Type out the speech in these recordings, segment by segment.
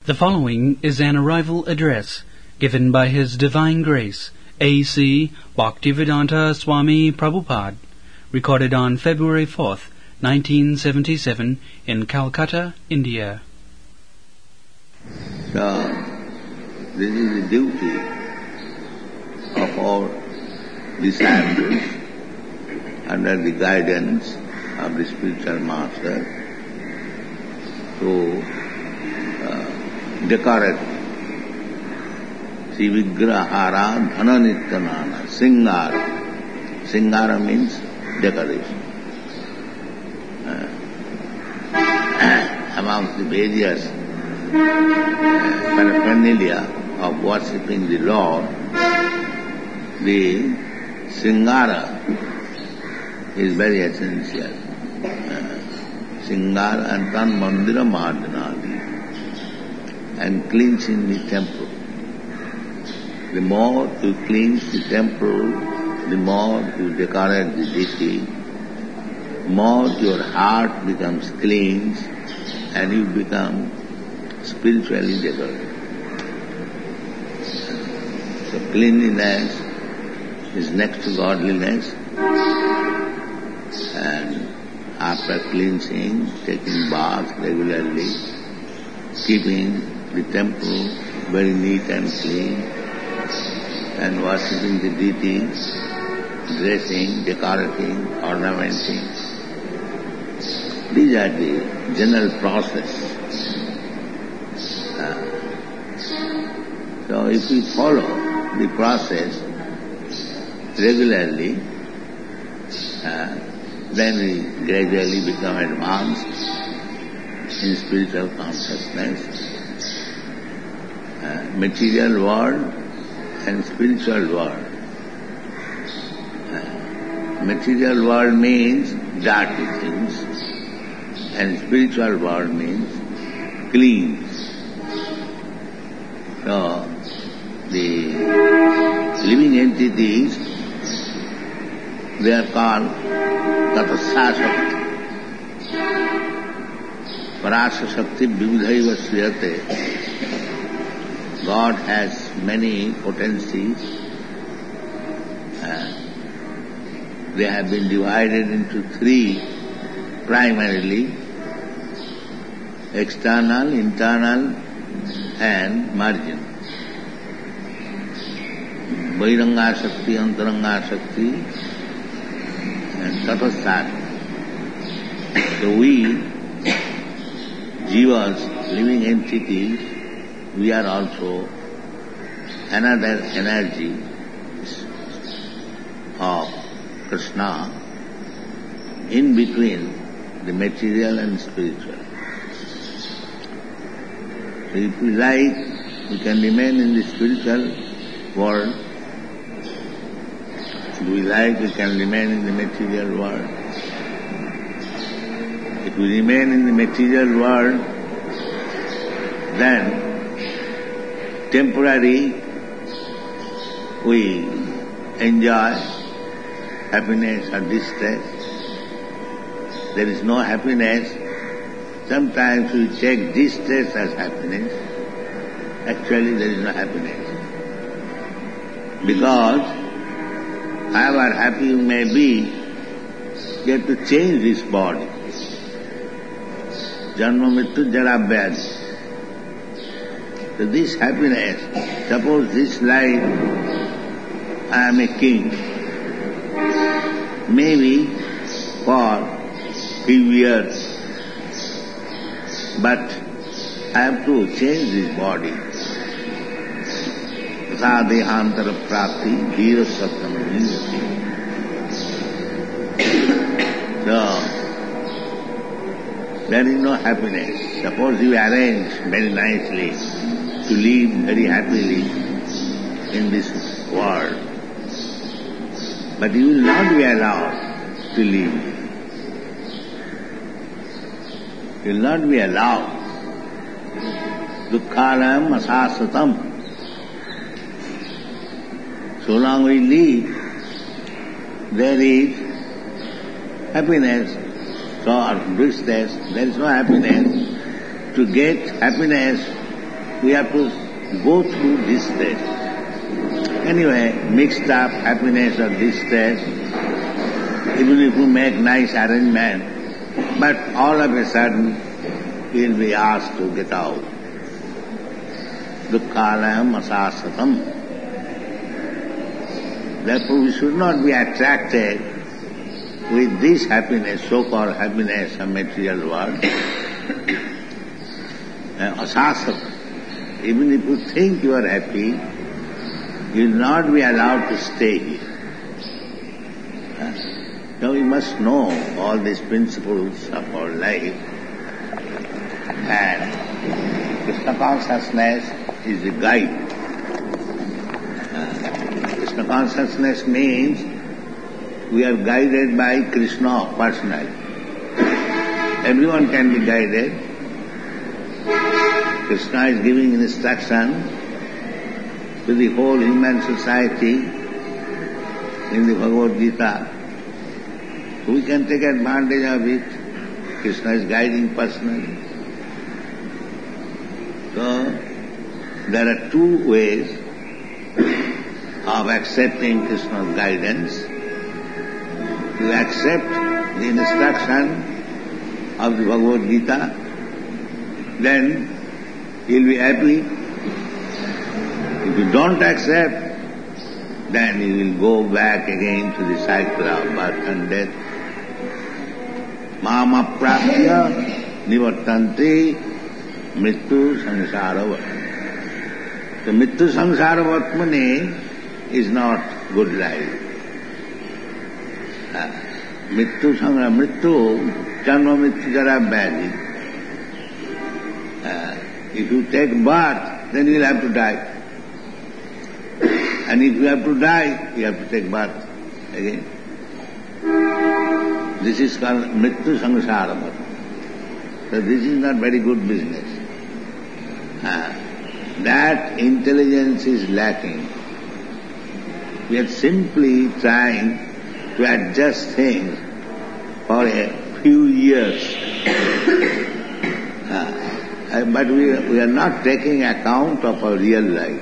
The following is an arrival address given by His Divine Grace, A.C. Bhaktivedanta Swami Prabhupada, recorded on February 4th, 1977 in Calcutta, India. So, this is the duty of our disciples under the guidance of the spiritual master to decorate Sri Vigrahara Dhana Nityanana, Singara. Singara means decoration. Among the various paraphernalia of worshipping the Lord, the Singara is very essential. Singara and Tan Mandira Mahadhanadi, and cleansing the temple. The more you cleanse the temple, the more you decorate the deity, the more your heart becomes cleansed and you become spiritually decorated. So cleanliness is next to godliness, and after cleansing, taking baths regularly, keeping the temple very neat and clean, and worshipping the deities, dressing, decorating, ornamenting. These are the general process. So if we follow the process regularly, then we gradually become advanced in spiritual consciousness. Material world and spiritual world. Material world means dirty things, and spiritual world means clean. So, the living entities, they are called Tatasya Shakti. Parasya Shakti Vividhaiva Sriyate. God has many potencies. They have been divided into three primarily: external, internal, and margin. Bairanga Shakti, Antaranga Shakti, and Tatasya. So we, jivas, living entities, we are also another energy of Krishna in between the material and spiritual. So if we like, we can remain in the spiritual world. If we like, we can remain in the material world. If we remain in the material world, then temporary we enjoy happiness or distress. There is no happiness. Sometimes we take distress as happiness. Actually there is no happiness. Because however happy you may be, you have to change this body. Janma Mrityu Jara Vyadhi. So this happiness, suppose this life I am a king, maybe for few years, but I have to change this body. Sadehantara prapti dhira satam nindati. So, there is no happiness. Suppose you arrange very nicely to live very happily in this world, but you will not be allowed to live. You will not be allowed. Dukkhalam asasatam. So long we live, there is happiness. So or bliss there is no happiness. To get happiness we have to go through this stage. Anyway, mixed up happiness of this stage, even if you make nice arrangement, but all of a sudden we will be asked to get out. Dukkhalayam asasatam. Therefore we should not be attracted with this happiness, so-called happiness of material world. Asasatam. Even if you think you are happy, you will not be allowed to stay here. Now we must know all these principles of our life, and Krishna consciousness is the guide. Krishna consciousness means we are guided by Krishna personally. Everyone can be guided. Krishna is giving instruction to the whole human society in the Bhagavad Gita. We can take advantage of it. Krishna is guiding personally. So, there are two ways of accepting Krishna's guidance. You accept the instruction of the Bhagavad Gita, then you'll be happy. If you don't accept, then you will go back again to the cycle of birth and death. Mama prapya nivartante mrityu samsaravat. The mrityu samsaravatmane is not good life. Mrityu janma mrityu jara vyadhi. If you take birth, then you will have to die. And if you have to die, you have to take birth again. This is called mrityu samsaravat. So this is not very good business. That intelligence is lacking. We are simply trying to adjust things for a few years. But we are not taking account of our real life.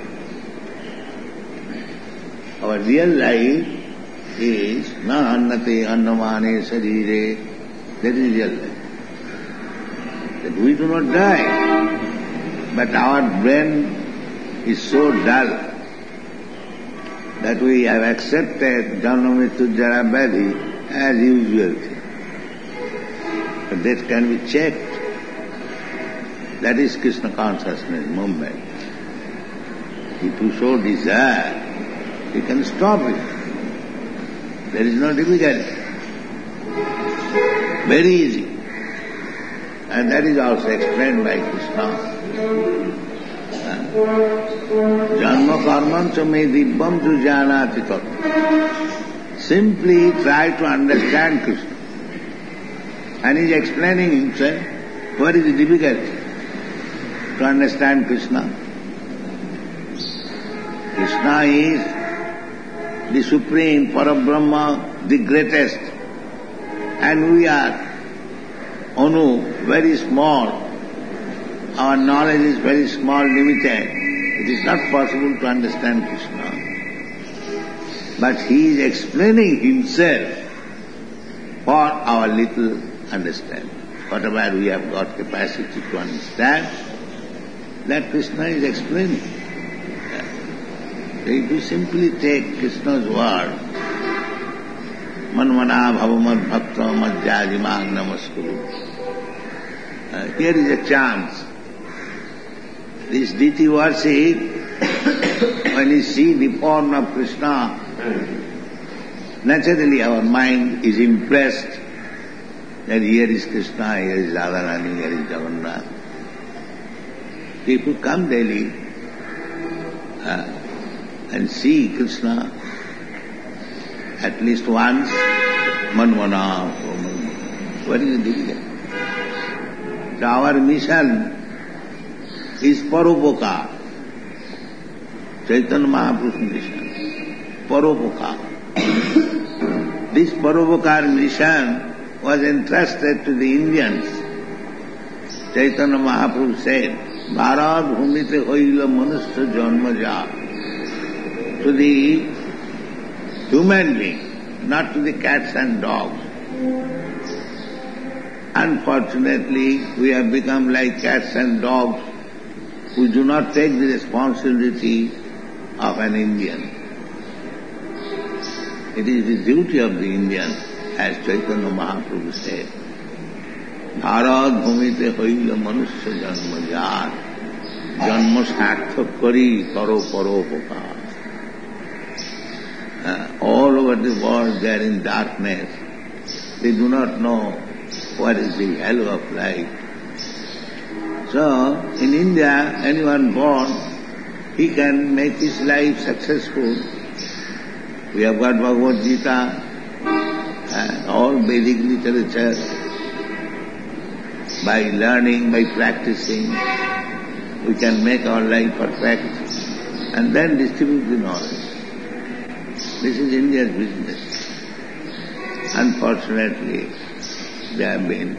Our real life is na annate annamane sarire. That is real life. That we do not die. But our brain is so dull that we have accepted janma mrityu jara vyadhi as usual thing. But that can be checked. That is Krishna consciousness movement. If you so desire, you can stop it. There is no difficulty. Very easy. And that is also explained by Krishna. Janma karman cha me dibbam tu janati tat. Simply try to understand Krishna. And he is explaining himself. What is the difficulty to understand Krishna? Krishna is the Supreme Parabrahma, the greatest. And we are Anu, very small. Our knowledge is very small, limited. It is not possible to understand Krishna. But he is explaining himself for our little understanding. Whatever we have got capacity to understand, that Krishna is explaining. If you simply take Krishna's word, manvana bhavamad bhakta madhyajimang namaskuru. Here is a chance. This deity worship, when you see the form of Krishna, naturally our mind is impressed that here is Krishna, here is Radharani, here is Jagannath. People come daily and see Krishna at least once, manvana. What is the difficulty? So our mission is Parupakar. Chaitanya Mahaprabhu's mission. Parupakar. This Parupakar mission was entrusted to the Indians. Chaitanya Mahaprabhu said, Bharat bhumite hoila manusya janmaja. To the human being, not to the cats and dogs. Unfortunately, we have become like cats and dogs who do not take the responsibility of an Indian. It is the duty of the Indian, as Chaitanya Mahaprabhu said, Bharat bhumite hoila manusya janmajar, janma sarthak kari karo paropakar. All over the world they are in darkness. They do not know what is the value of life. So, in India, anyone born, he can make his life successful. We have got Bhagavad Gita and all Vedic literature. By learning, by practicing, we can make our life perfect and then distribute the knowledge. This is India's business. Unfortunately, they have been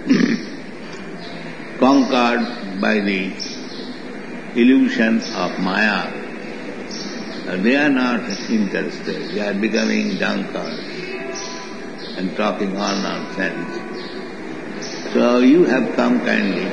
conquered by the illusion of Maya. They are not interested. They are becoming drunkards and talking all nonsense. So you have come kindly.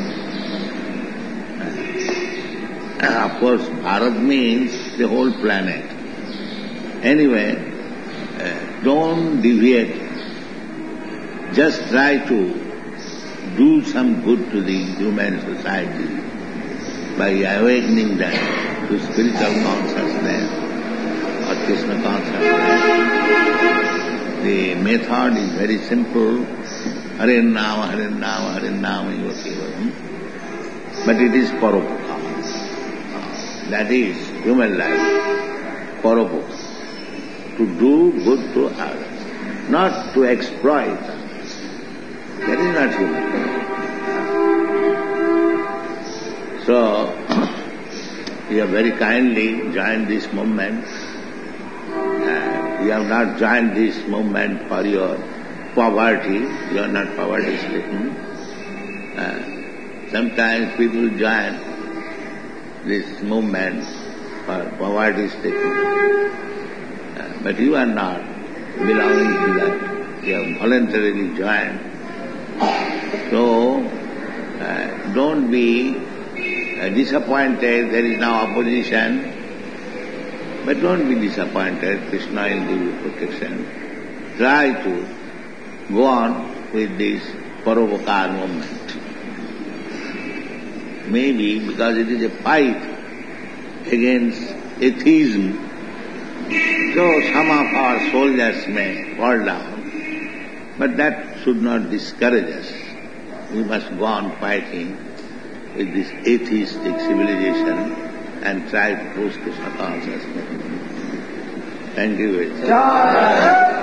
Of course, Bharat means the whole planet. Anyway, don't deviate. Just try to do some good to the human society by awakening them to spiritual consciousness or Krishna consciousness. The method is very simple. Hare Nama, Hare Nama, Hare Nama, Eva Kevalam. But it is paropakara. That is human life. Paropakara. To do good to others, not to exploit others. That is not human. So, you have very kindly joined this movement. You have not joined this movement for your poverty. You are not poverty-stricken. Sometimes people join this movement for poverty-stricken. But you are not belonging to that. You have voluntarily joined. So, don't be disappointed. There is now opposition. But don't be disappointed. Krishna will give you protection. Try to go on with this paropakara movement. Maybe because it is a fight against atheism, so some of our soldiers may fall down, but that should not discourage us. We must go on fighting with this atheistic civilization and try to push Krishna consciousness. Thank you very much.